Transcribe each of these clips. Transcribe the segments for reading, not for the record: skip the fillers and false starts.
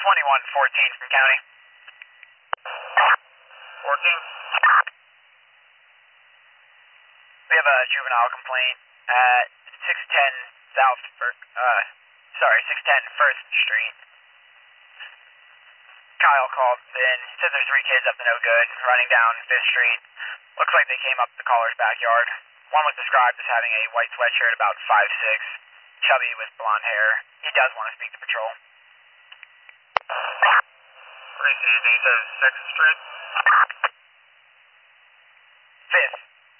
2114 from county. 14. We have a juvenile complaint at 610 South, 610 First Street. Kyle called in, said there's 3 kids up to no good, running down 5th Street. Looks like they came up the caller's backyard. One was described as having a white sweatshirt about 5'6", chubby with blonde hair. He does want to speak to patrol. Received, he says 6th Street. 5th.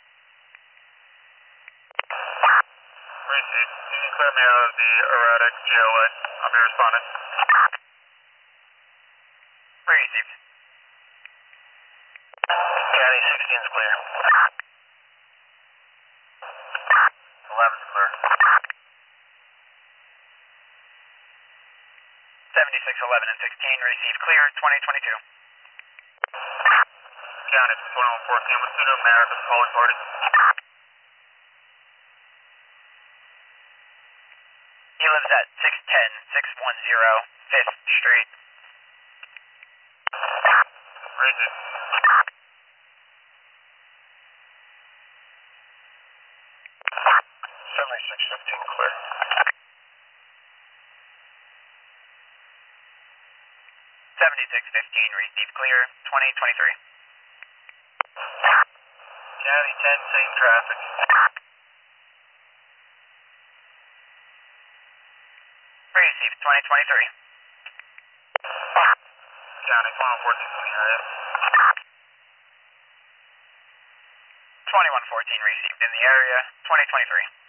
Received. Can you clear me out of the erratic GOA? I'll be responding. Received. County 16's clear. 11's clear. 76, 11, and 16 received clear, 2022. County 2114, what's the new mayor of the calling party? He lives at 610, 610 5th Street. Received. 7615 clear. 7615 received clear, 2023. County 10 same traffic. Received, 2023. County 2114 in the area. 2114 received in the area, 2023.